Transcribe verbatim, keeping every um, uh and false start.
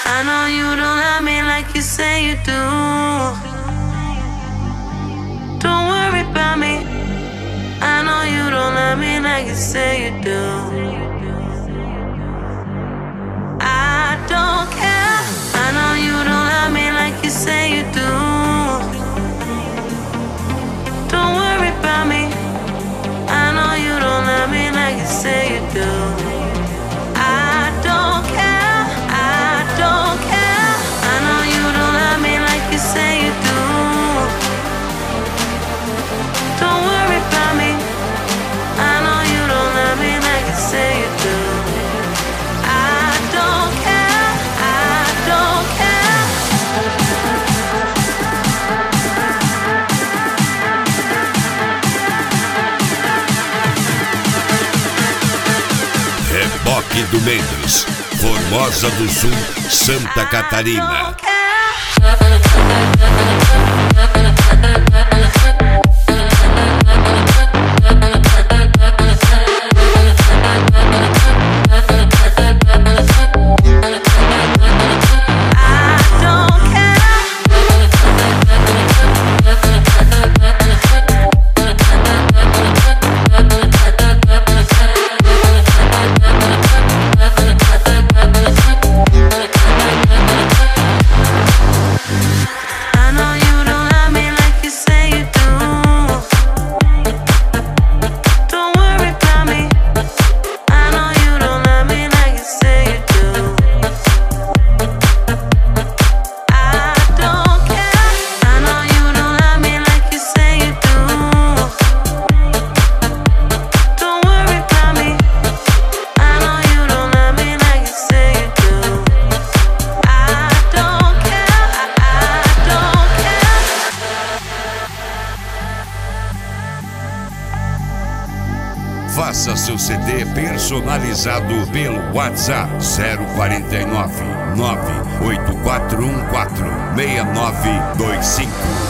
I know you don't love me like you say you do. Don't worry about me. I know you don't love me like you say you do. I don't care. I know you don't love me like you say you do. Don't worry about me. I know you don't love me like you say you do. I don't care. I don't care. I know you don't love me like you say you do. Don't worry about me. I know you don't love me like you say you do. I don't care. I don't care. Reboque do Mendes, Formosa do Sul, Santa Catarina. Faça seu C D personalizado pelo WhatsApp zero quarenta e nove, nove oito quatro um quatro, seis nove dois cinco.